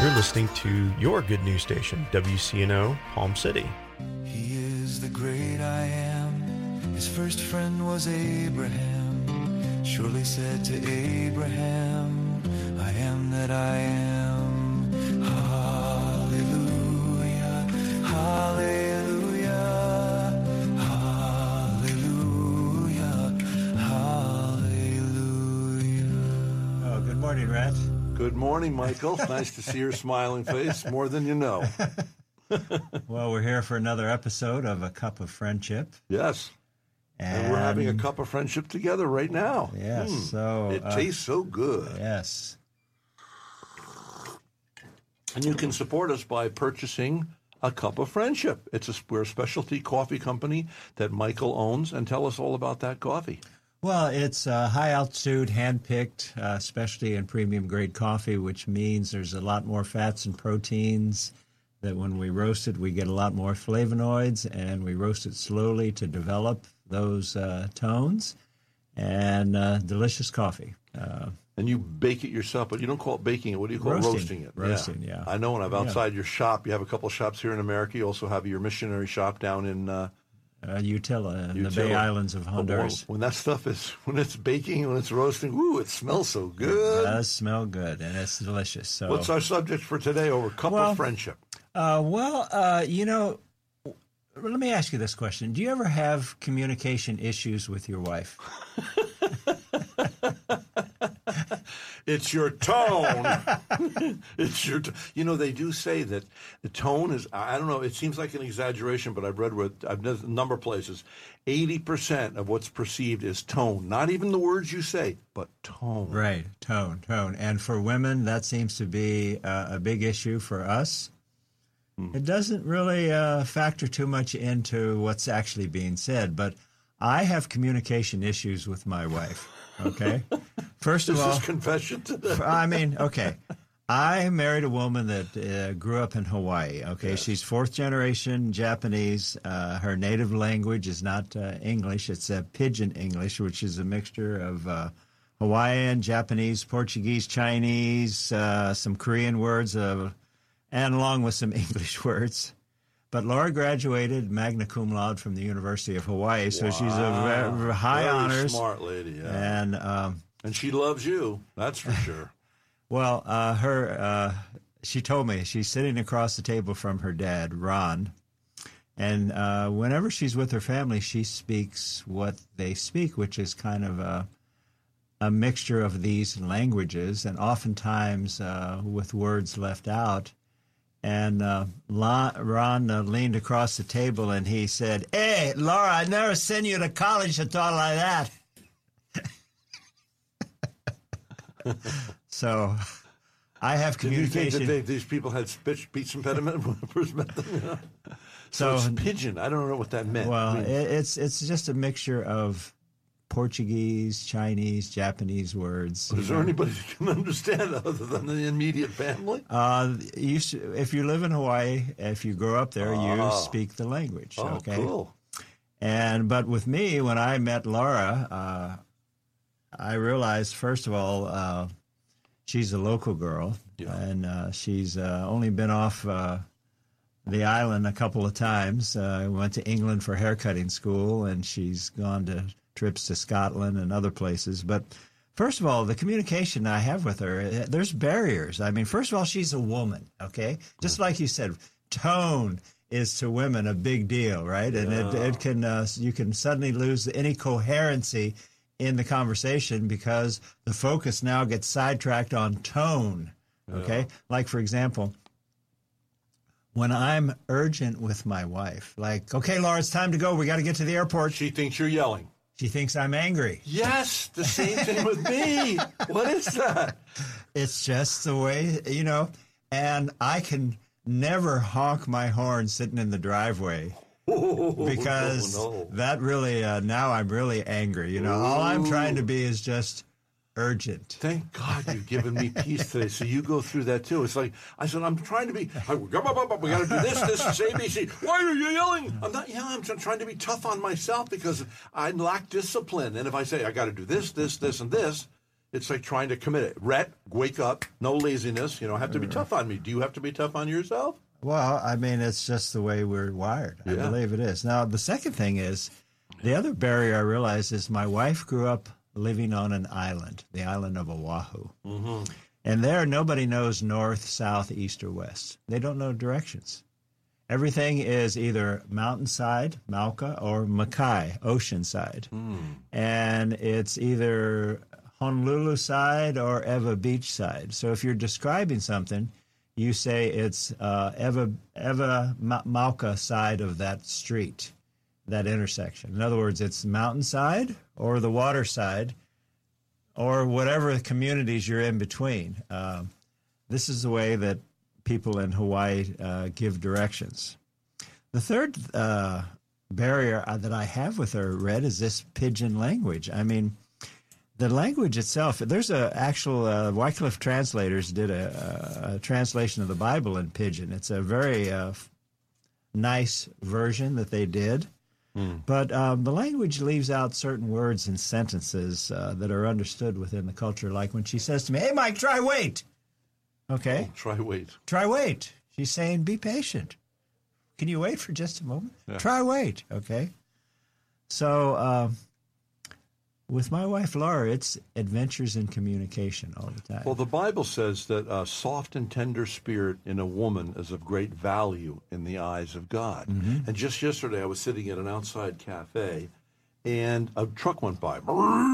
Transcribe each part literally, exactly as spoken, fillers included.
You're listening to your good news station, W C N O, Palm City. He is the great I am. His first friend was Abraham. Surely said to Abraham, I am that I am. Hallelujah, hallelujah, hallelujah, hallelujah. Oh, good morning, Rat. Good morning, Michael. Nice to see your smiling face, more than you know. Well, we're here for another episode of A Cup of Friendship. Yes. And, and we're having a cup of friendship together right now. Yes. Mm. So It uh, tastes so good. Yes. And you can support us by purchasing A Cup of Friendship. It's a, we're a specialty coffee company that Michael owns. And tell us all about that coffee. Well, it's uh, high-altitude, hand-picked, uh, specialty and premium-grade coffee, which means there's a lot more fats and proteins, that when we roast it, we get a lot more flavonoids, and we roast it slowly to develop those uh, tones, and uh, delicious coffee. Uh, and you bake it yourself, but you don't call it baking it. What do you call roasting, roasting it? Roasting, yeah. yeah. I know when I'm outside yeah. your shop, you have a couple of shops here in America. You also have your missionary shop down in uh, uh, Utila, in Utila. the Bay Islands of Honduras. When that stuff is, when it's baking, when it's roasting, woo, it smells so good. It does smell good, and it's delicious. So, what's our subject for today over Cup well, of Friendship? Uh, well, uh, you know, let me ask you this question. Do you ever have communication issues with your wife? It's your tone. It's your, t- you know, they do say that the tone is, I don't know, it seems like an exaggeration, but I've read with, I've done a number of places, eighty percent of what's perceived is tone. Not even the words you say, but tone. Right, tone, tone. And for women, that seems to be uh, a big issue for us. Hmm. It doesn't really uh, factor too much into what's actually being said, but I have communication issues with my wife. Okay. First of this all, is confession today. I mean, okay. I married a woman that uh, grew up in Hawaii. Okay, yes. She's fourth generation Japanese. Uh, her native language is not uh, English; it's uh, Pidgin English, which is a mixture of uh, Hawaiian, Japanese, Portuguese, Chinese, uh, some Korean words, uh, and along with some English words. But Laura graduated magna cum laude from the University of Hawaii, so wow. she's a very high very honors. Smart lady, yeah. And um, and she loves you. That's for sure. Well, uh, her uh, she told me she's sitting across the table from her dad, Ron, and uh, whenever she's with her family, she speaks what they speak, which is kind of a a mixture of these languages, and oftentimes uh, with words left out. And uh, Ron uh, leaned across the table and he said, "Hey, Laura, I never sent you to college to talk like that." So I have communication. Did you think that they, these people had speech, speech impediment when I first met them? You know? So, so it's pidgin. I don't know what that meant. Well, I mean, it's it's just a mixture of Portuguese, Chinese, Japanese words. Is there know. anybody that can understand other than the immediate family? Uh, you, if you live in Hawaii, if you grow up there, oh. you speak the language. Oh, okay? cool. And but with me, when I met Laura, uh, I realized first of all uh, she's a local girl, yeah. and uh, she's uh, only been off uh, the island a couple of times. I uh, went to England for haircutting school, and she's gone to trips to Scotland and other places. But first of all, the communication I have with her, there's barriers. I mean, first of all, she's a woman, okay? Just like you said, tone is to women a big deal, right? And yeah. it, it can uh, you can suddenly lose any coherency in the conversation because the focus now gets sidetracked on tone, okay? Yeah. Like, for example, when I'm urgent with my wife, like, okay, Laura, it's time to go. We got to get to the airport. She thinks you're yelling. She thinks I'm angry. Yes, the same thing with me. What is that? It's just the way, you know, and I can never honk my horn sitting in the driveway oh, because no, no. that really, uh, now I'm really angry. You know, Ooh. all I'm trying to be is just urgent. Thank God you've given me peace today. So you go through that too. It's like, I said, I'm trying to be, we got to do this, this, this, A B C. Why are you yelling? I'm not yelling. I'm trying to be tough on myself because I lack discipline. And if I say, I got to do this, this, this, and this, It's like trying to commit it. Rhett, wake up. No laziness. You know, have to be tough on me. Do you have to be tough on yourself? Well, I mean, it's just the way we're wired. I Yeah. believe it is. Now, the second thing is, the other barrier I realized is my wife grew up living on an island, the island of Oahu. Mm-hmm. And there, nobody knows north, south, east, or west. They don't know directions. Everything is either mountainside, Mauka, or Makai, oceanside. Mm. And it's either Honolulu side or Eva Beach side. So if you're describing something, you say it's uh, Eva, Eva Ma- Mauka side of that street, that intersection. In other words, it's mountainside or the water side or whatever communities you're in between. Uh, this is the way that people in Hawaii uh, give directions. The third uh, barrier that I have with her, Red, is this pidgin language. I mean, the language itself, there's a actual, uh, Wycliffe translators did a, a, a translation of the Bible in pidgin. It's a very uh, nice version that they did. Mm. But um, the language leaves out certain words and sentences uh, that are understood within the culture. Like when she says to me, "Hey, Mike, try wait." Okay. Oh, try wait. Try wait. She's saying, be patient. Can you wait for just a moment? Yeah. Try wait. Okay. So uh, with my wife, Laura, it's adventures in communication all the time. Well, the Bible says that a soft and tender spirit in a woman is of great value in the eyes of God. Mm-hmm. And just yesterday, I was sitting at an outside cafe, and a truck went by.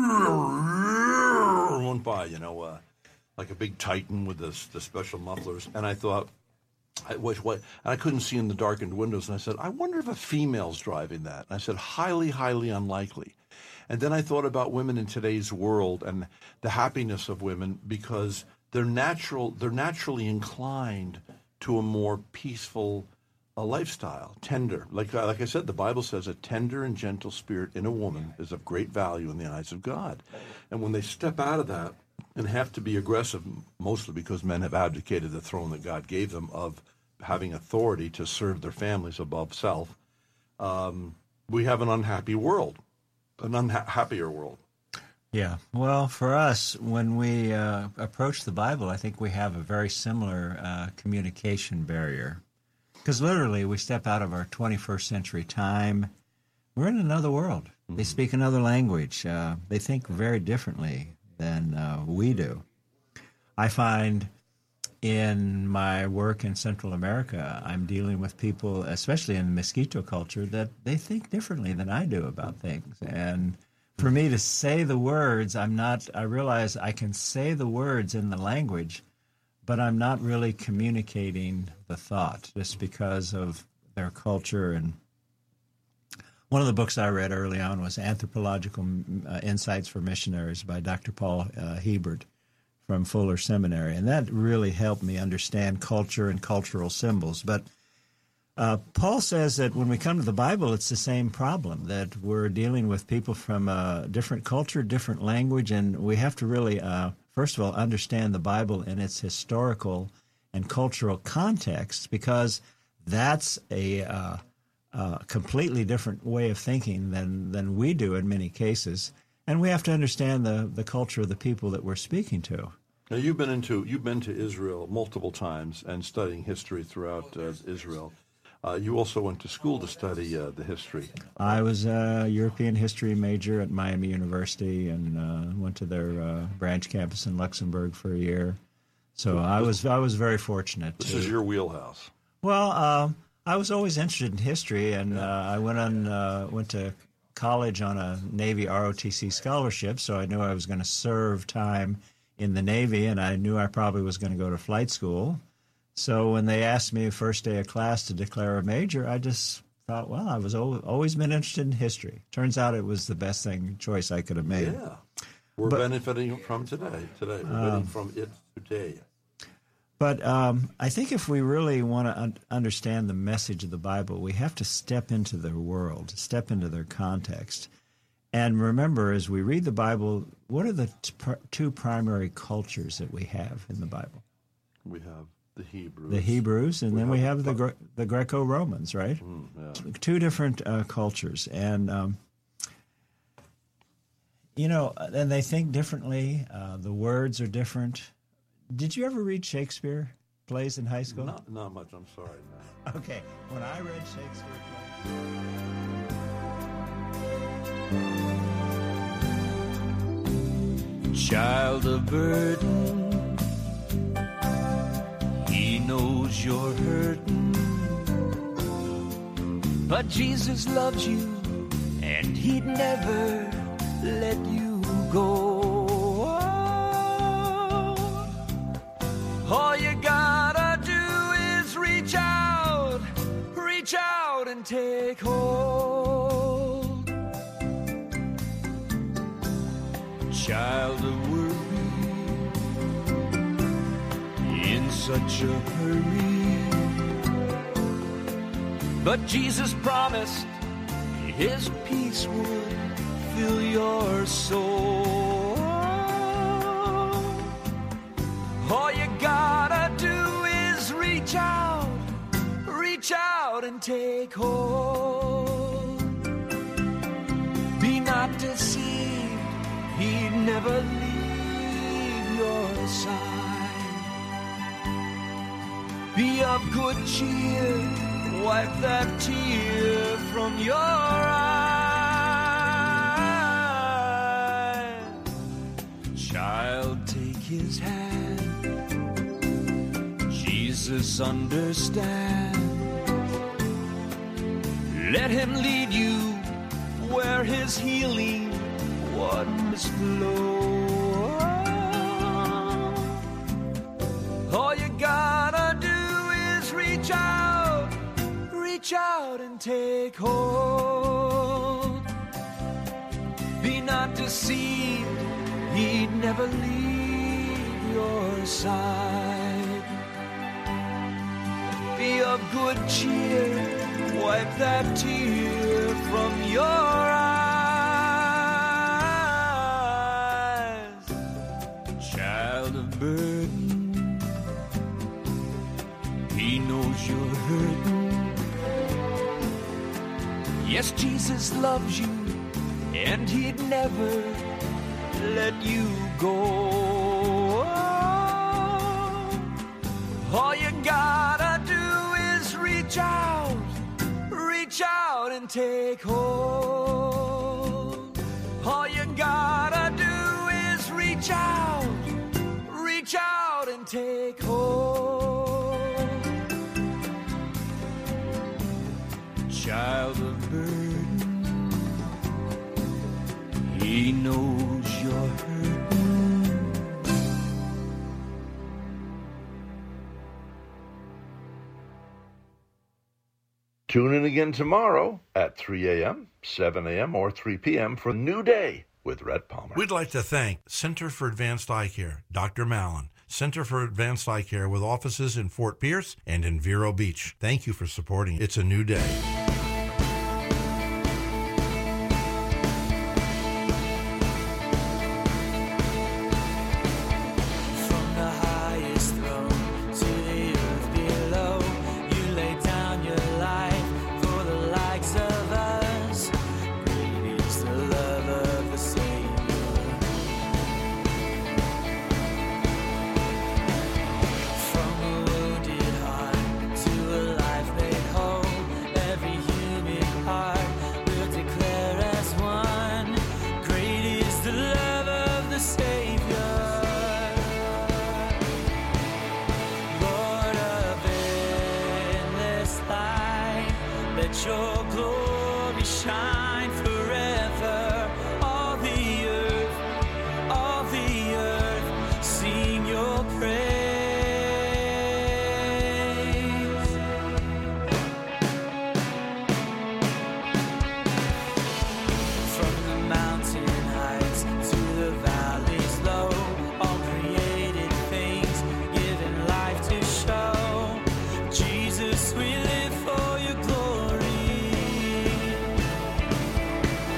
Went by, you know, uh, like a big Titan with the, the special mufflers. And I thought, I was what, and I couldn't see in the darkened windows. And I said, I wonder if a female's driving that. And I said, highly, highly unlikely. And then I thought about women in today's world and the happiness of women, because they're natural. They're naturally inclined to a more peaceful uh, lifestyle, tender. Like uh, like I said, the Bible says a tender and gentle spirit in a woman is of great value in the eyes of God. And when they step out of that and have to be aggressive, mostly because men have abdicated the throne that God gave them of having authority to serve their families above self, um, we have an unhappy world. An unhappier world. Yeah. Well, for us, when we uh, approach the Bible, I think we have a very similar uh, communication barrier. Because literally, we step out of our twenty-first century time. We're in another world. Mm-hmm. They speak another language. Uh, they think very differently than uh, we do. I find in my work in Central America, I'm dealing with people, especially in the Mosquito culture, that they think differently than I do about things. And for me to say the words, I'm not, I realize I can say the words in the language, but I'm not really communicating the thought just because of their culture. And one of the books I read early on was Anthropological uh, Insights for Missionaries by Doctor Paul uh, Hebert from Fuller Seminary, and that really helped me understand culture and cultural symbols. But uh, Paul says that when we come to the Bible, it's the same problem, that we're dealing with people from a different culture, different language, and we have to really, uh, first of all, understand the Bible in its historical and cultural context, because that's a uh, uh, completely different way of thinking than, than we do in many cases. And we have to understand the, the culture of the people that we're speaking to. Now, you've been into you've been to Israel multiple times and studying history throughout uh, Israel. Uh, you also went to school to study uh, the history. I was a European history major at Miami University and uh, went to their uh, branch campus in Luxembourg for a year. So I was I was very fortunate. This to, is your wheelhouse. Well, um, I was always interested in history, and uh, I went on uh, went to college on a Navy R O T C scholarship, so I knew I was going to serve time in the Navy, and I knew I probably was going to go to flight school. So when they asked me first day of class to declare a major, I just thought, well, I was al- always been interested in history. Turns out it was the best thing choice I could have made. Yeah, we're but, benefiting from today. Today, we're benefiting um, from it today. But um, I think if we really want to un- understand the message of the Bible, we have to step into their world, step into their context. And remember, as we read the Bible, what are the t- pr- two primary cultures that we have in the Bible? We have the Hebrews. The Hebrews, and we then have we have the, the, Gre- the Greco-Romans, right? Mm, yeah. Two different uh, cultures. And um, You know, and they think differently. Uh, the words are different. Did you ever read Shakespeare plays in high school? Not, not much, I'm sorry. No. Okay, when I read Shakespeare plays... Child of burden, he knows you're hurting, but Jesus loves you, and he'd never let you go. All you gotta do is reach out, reach out and take hold. Child of worry, in such a hurry, but Jesus promised his peace would fill your soul. All you gotta do is reach out, reach out and take hold. Be not deceived, he'd never leave your side. Be of good cheer, wipe that tear from your eye. Child, take his hand, Jesus understands. Let him lead you where his healing waters flow. All you gotta do is reach out, reach out and take hold. Be not deceived, he'd never leave your side. Be of good cheer, wipe that tear from your eyes. Child of burden, he knows you're hurting. Yes, Jesus loves you, and he'd never let you go. All you gotta do is reach out, reach out and take hold. All you gotta do is reach out, reach out and take hold. Child of burden, he knows you're hurting. Tune in again tomorrow at three a.m., seven a.m., or three p.m. for New Day with Rhett Palmer. We'd like to thank Center for Advanced Eye Care, Doctor Mallon, Center for Advanced Eye Care with offices in Fort Pierce and in Vero Beach. Thank you for supporting It's a New Day. Your glory shine forever. All the earth, all the earth, sing your praise. From the mountain heights to the valleys low, all created things given life to show. Jesus, we live for your glory.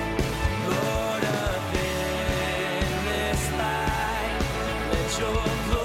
Your glory.